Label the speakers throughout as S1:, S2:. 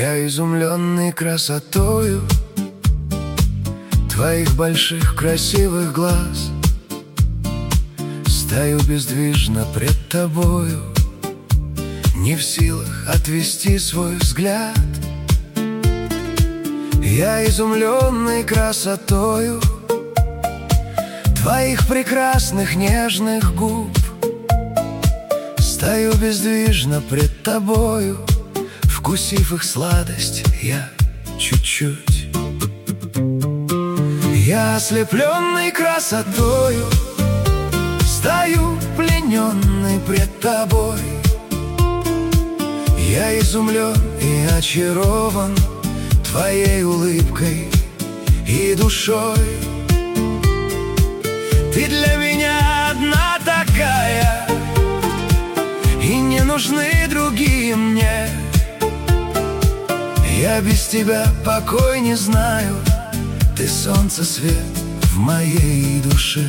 S1: Я изумленный красотою твоих больших красивых глаз. Стою бездвижно пред тобою, не в силах отвести свой взгляд. Я изумленный красотою твоих прекрасных нежных губ. Стою бездвижно пред тобою, вкусив их сладость я чуть-чуть. Я ослепленный красотою стою плененный пред тобой. Я изумлен и очарован твоей улыбкой и душой. Ты для меня одна такая, и не нужны другие мне. Я без тебя покой не знаю, ты солнце, свет в моей душе.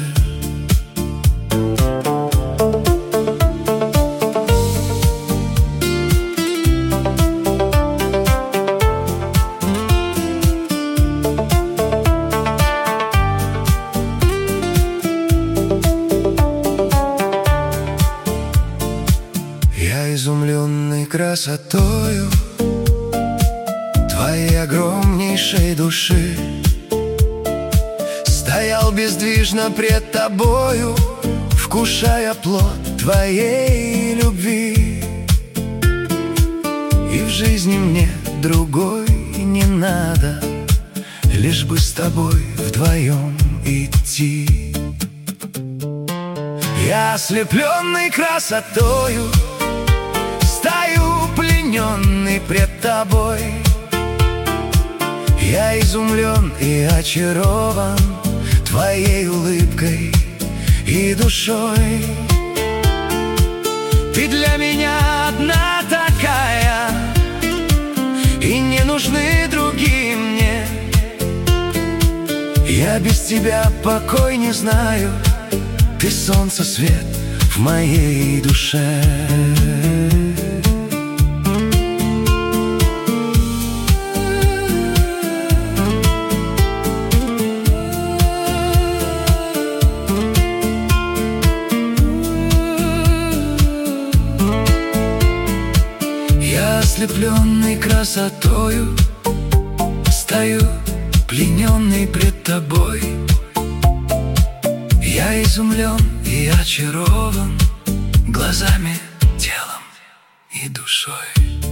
S1: Я изумленный красотою твоей огромнейшей души стоял бездвижно пред тобою, вкушая плод твоей любви. И в жизни мне другой не надо, лишь бы с тобой вдвоем идти. Я ослепленный красотою стою плененный пред тобой. Я изумлен и очарован твоей улыбкой и душой. Ты для меня одна такая, и не нужны другие мне. Я без тебя покой не знаю, ты солнце, свет в моей душе. Ослепленный красотою стою плененный пред тобой. Я изумлен и очарован глазами, телом и душой.